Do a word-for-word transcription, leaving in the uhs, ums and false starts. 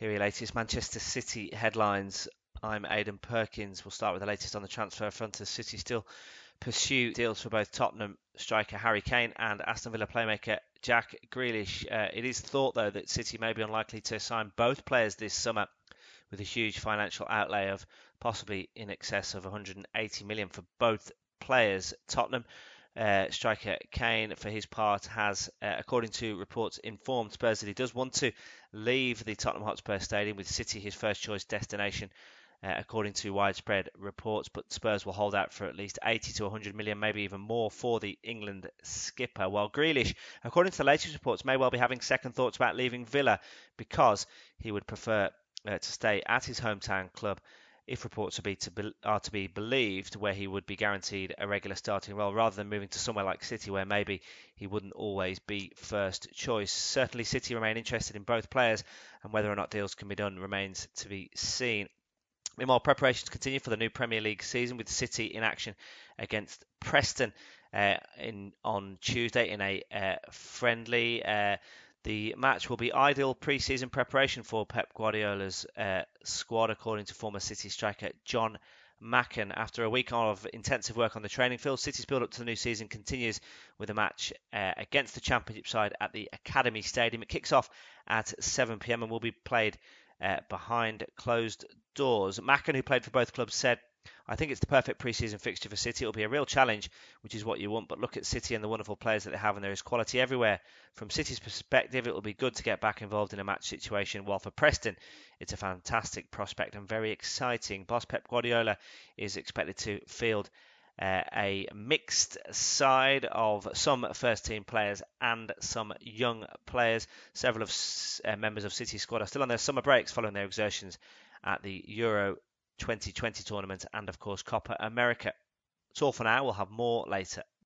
Here are your latest Manchester City headlines. I'm Aidan Perkins. We'll start with the latest on the transfer front as City still pursue deals for both Tottenham striker Harry Kane and Aston Villa playmaker Jack Grealish. Uh, it is thought, though, that City may be unlikely to sign both players this summer, with a huge financial outlay of possibly in excess of one hundred eighty million for both players. Tottenham uh, striker Kane, for his part, has, uh, according to reports, informed Spurs that he does want to leave the Tottenham Hotspur Stadium, with City his first choice destination, uh, according to widespread reports. But Spurs will hold out for at least eighty to one hundred million, maybe even more, for the England skipper. While Grealish, according to the latest reports, may well be having second thoughts about leaving Villa because he would prefer uh, to stay at his hometown club, if reports are, be to be, are to be believed, where he would be guaranteed a regular starting role, rather than moving to somewhere like City, where maybe he wouldn't always be first choice. Certainly, City remain interested in both players, and whether or not deals can be done remains to be seen. Meanwhile, preparations continue for the new Premier League season, with City in action against Preston uh, in on Tuesday in a uh, friendly. Uh, the match will be ideal pre-season preparation for Pep Guardiola's uh, squad, according to former City striker John Macken. After a week of intensive work on the training field, City's build-up to the new season continues with a match uh, against the Championship side at the Academy Stadium. It kicks off at seven p m and will be played uh, behind closed doors. Macken, who played for both clubs, said, "I think it's the perfect pre-season fixture for City. It'll be a real challenge, which is what you want, but look at City and the wonderful players that they have, and there is quality everywhere. From City's perspective, it will be good to get back involved in a match situation, while for Preston, it's a fantastic prospect and very exciting." Boss Pep Guardiola is expected to field uh, a mixed side of some first-team players and some young players. Several of uh, members of City's squad are still on their summer breaks following their exertions at the Euro twenty twenty tournament and, of course, Copa America. That's all for now. We'll have more later.